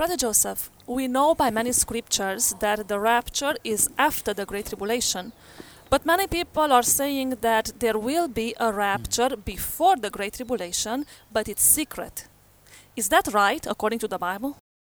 Brother Joseph, we know by many scriptures that the rapture is after the Great Tribulation, but many people are saying that there will be a rapture before the Great Tribulation, but it's secret. Is that right, according to the Bible?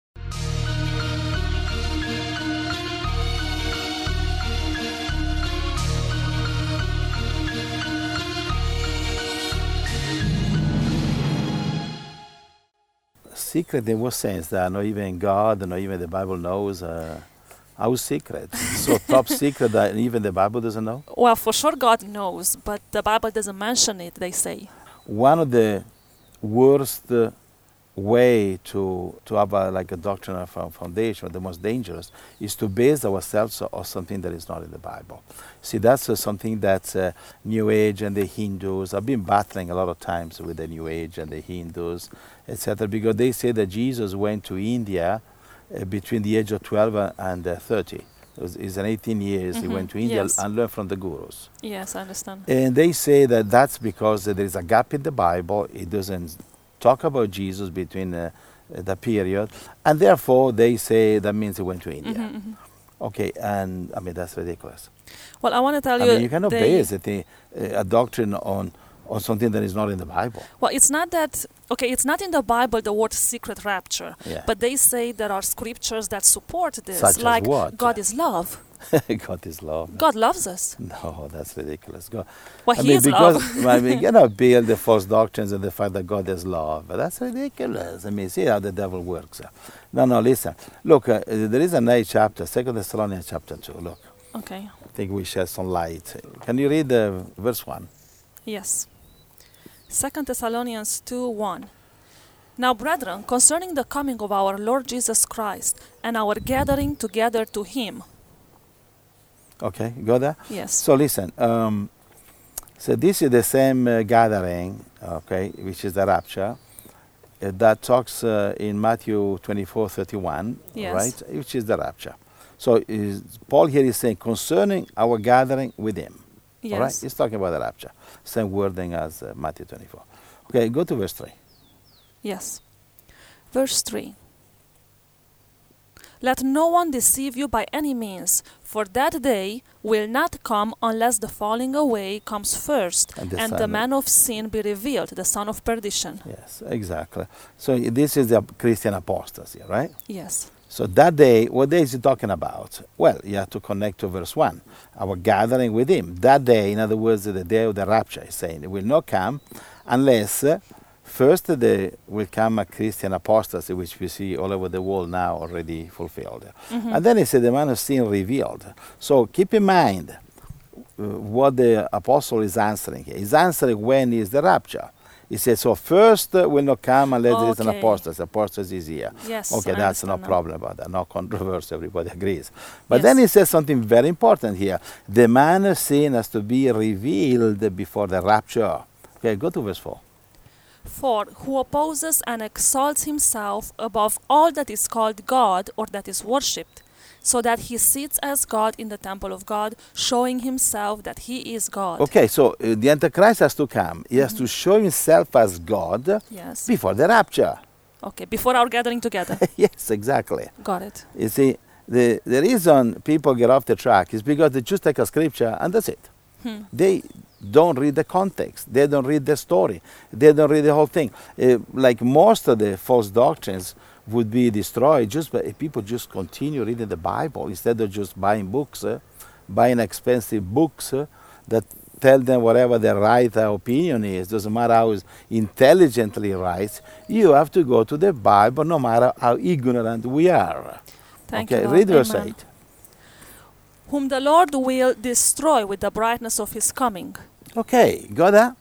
Secret in what sense? That not even God, not even the Bible knows our secret. So top secret that even the Bible doesn't know? Well, for sure God knows, but the Bible doesn't mention it, they say. One of the worst way to have like a doctrinal foundation, the most dangerous, is to base ourselves on something that is not in the Bible. See, that's something that New Age and the Hindus, I've been battling a lot of times with the New Age and the Hindus, etc., because they say that Jesus went to India between the age of 12 and 30. It's an 18 years he went to India and learned from the gurus. Yes, I understand. And they say that that's because there is a gap in the Bible. It doesn't talk about Jesus between the period, and therefore they say that means he went to India. Okay, and I mean that's ridiculous. Well, I want to tell you, you cannot base a doctrine on something that is not in the Bible. Well, it's not that, okay, it's not in the Bible the word secret rapture, but they say there are scriptures that support this, such like as what? God is love. God is love. God loves us. No, that's ridiculous. God, Well, He is love. I mean, you cannot build the false doctrines on the fact that God is love. That's ridiculous. I mean, see how the devil works. No, listen. Look, there is a nice chapter, 2 Thessalonians chapter 2. Look. Okay. I think we shed some light. Can you read verse 1? Yes. 2 Thessalonians 2:1. Now, brethren, concerning the coming of our Lord Jesus Christ and our gathering together to Him. Okay, go there? Yes. So listen, so this is the same gathering, okay, which is the rapture, that talks in Matthew 24:31, right, which is the rapture. So Paul here is saying concerning our gathering with Him. Yes. All right? He's talking about the rapture. Same wording as Matthew 24. Okay, go to verse 3. Yes. Verse 3. Let no one deceive you by any means, for that day will not come unless the falling away comes first, and the man of sin be revealed, the son of perdition. Yes, exactly. So this is the Christian apostasy, right? Yes. So that day, what day is he talking about? Well, you have to connect to verse 1. Our gathering with Him. That day, in other words, the day of the rapture, is saying it will not come unless first there will come a Christian apostasy, which we see all over the world now already fulfilled. And then he said the man of sin revealed. So keep in mind what the apostle is answering here. He's answering when is the rapture. He says, so first will not come unless there is an apostasy. Apostasy is here. Yes, okay, I that's no understand problem about that. No controversy, everybody agrees. But then he says something very important here. The man of sin has to be revealed before the rapture. Okay, go to verse 4. For who opposes and exalts himself above all that is called God or that is worshipped, so that he sits as God in the temple of God, showing himself that he is God. Okay, so the Antichrist has to come. He has to show himself as God before the rapture. Okay, before our gathering together. Yes, exactly. Got it. You see, the reason people get off the track is because they just take a scripture and that's it. They don't read the context. They don't read the story. They don't read the whole thing. Like most of the false doctrines would be destroyed just by if people just continue reading the Bible instead of just buying books, buying expensive books that tell them whatever their right opinion is. Doesn't matter how intelligently right. You have to go to the Bible no matter how ignorant we are. Thank you, Lord. Read verse Amen. 8. Whom the Lord will destroy with the brightness of His coming. Okay, got that?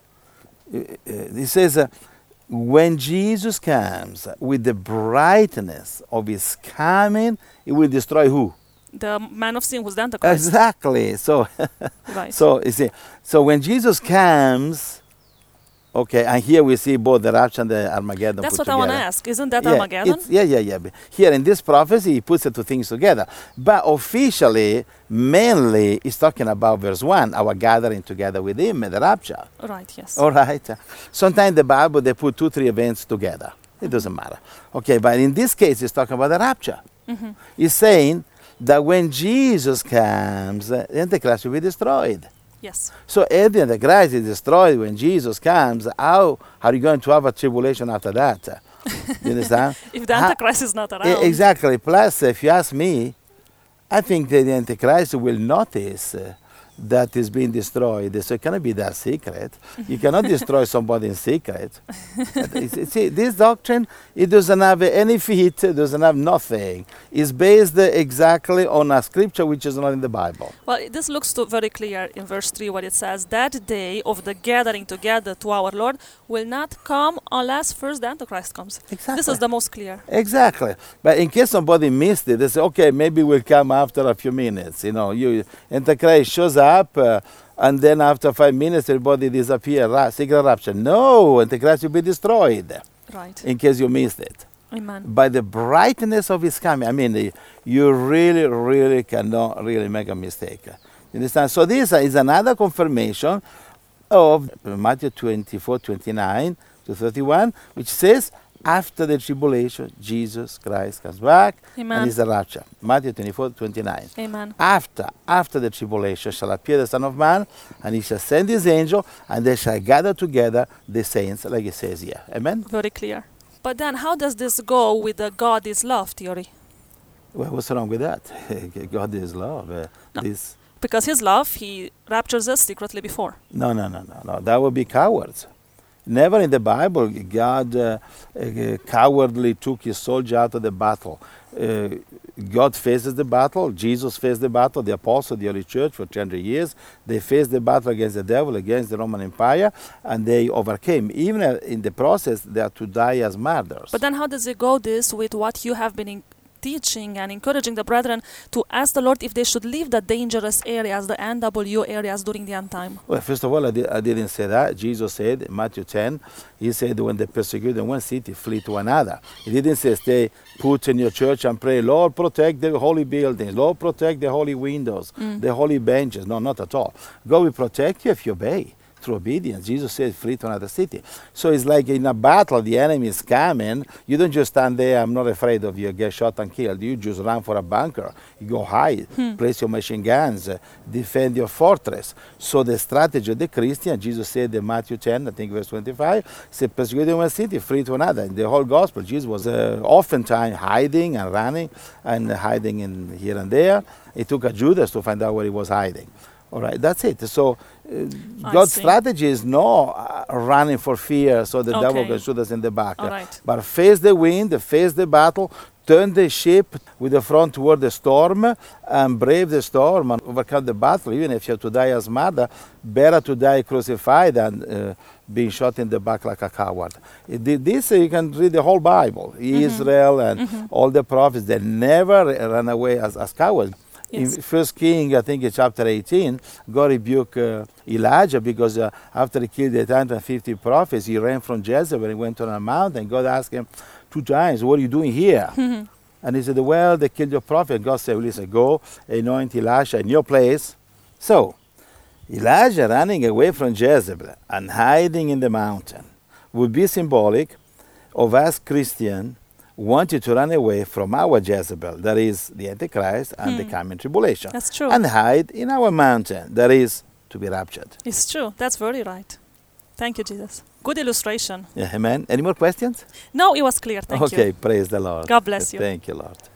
He says, when Jesus comes with the brightness of His coming, He will destroy who? The man of sin was the Antichrist. Exactly. So, right. So you see, so when Jesus comes, okay, and here we see both the rapture and the Armageddon. That's put what together. I want to ask. Isn't that Armageddon? Yeah. But here in this prophecy, he puts the two things together. But officially, mainly, he's talking about verse 1, our gathering together with Him in the rapture. Right, yes. All right. Sometimes the Bible, they put 2-3 events together. It doesn't matter. Okay, but in this case, he's talking about the rapture. Mm-hmm. He's saying that when Jesus comes, the Antichrist will be destroyed. Yes. So if the Antichrist is destroyed when Jesus comes, how are you going to have a tribulation after that? You understand? If the Antichrist is not around. Exactly. Plus, if you ask me, I think that the Antichrist will notice that is being destroyed. So it cannot be that secret. You cannot destroy somebody in secret. See, this doctrine, it doesn't have any feet, it doesn't have nothing. It's based exactly on a scripture which is not in the Bible. Well, this looks very clear in verse 3 where it says, that day of the gathering together to our Lord will not come unless first the Antichrist comes. Exactly. This is the most clear. Exactly. But in case somebody missed it, they say, okay, maybe we'll come after a few minutes. You know, Antichrist shows up, and then after 5 minutes, everybody disappears. Secret rapture. No, Antichrist will be destroyed. Right. In case you missed it. Amen. By the brightness of his coming, I mean, you really, really cannot really make a mistake. You understand? So this is another confirmation of Matthew 24:29 to 31, which says, after the tribulation, Jesus Christ comes back, Amen. and is the rapture. Matthew 24:29. Amen. After the tribulation shall appear the Son of Man, and he shall send his angel, and they shall gather together the saints, like it says here. Amen? Very clear. But then how does this go with the God is love theory? Well, what's wrong with that? God is love. No. This Because his love, he raptures us secretly before. No. That would be cowards. Never in the Bible God cowardly took his soldier out of the battle. God faces the battle. Jesus faced the battle. The apostles, the early church for 300 years, they faced the battle against the devil, against the Roman Empire, and they overcame. Even in the process, they had to die as martyrs. But then how does it go this with what you have been teaching and encouraging the brethren to ask the Lord if they should leave the dangerous areas, the NW areas during the end time? Well, first of all, I didn't say that. Jesus said in Matthew 10, he said when they persecute in one city, flee to another. He didn't say stay put in your church and pray, Lord, protect the holy buildings, Lord, protect the holy windows, the holy benches. No, not at all. God will protect you if you obey. Through obedience. Jesus said, flee to another city. So it's like in a battle, the enemy is coming. You don't just stand there, I'm not afraid of you, get shot and killed. You just run for a bunker. You go hide, place your machine guns, defend your fortress. So the strategy of the Christian, Jesus said in Matthew 10, I think verse 25, said, persecute in one city, flee to another. In the whole gospel, Jesus was oftentimes hiding and running and hiding in here and there. It took a Judas to find out where he was hiding. All right, that's it. So God's strategy is not running for fear so the devil can shoot us in the back. All right. But face the wind, face the battle, turn the ship with the front toward the storm and brave the storm and overcome the battle. Even if you have to die as martyr, better to die crucified than being shot in the back like a coward. This you can read the whole Bible. Israel and all the prophets, they never ran away as cowards. Yes. In 1 King, I think in chapter 18, God rebuked Elijah because after he killed the 150 prophets, he ran from Jezebel and went on a mountain. God asked him 2 times, what are you doing here? And he said, well, they killed your prophet. God said, well, listen, go anoint Elisha in your place. So, Elijah running away from Jezebel and hiding in the mountain would be symbolic of us Christians wanted to run away from our Jezebel, that is the Antichrist and the coming tribulation. That's true. And hide in our mountain, that is to be raptured. It's true. That's very right. Thank you, Jesus. Good illustration. Yeah, amen. Any more questions? No, it was clear. Thank you. Okay, praise the Lord. God bless you. Thank you, Lord.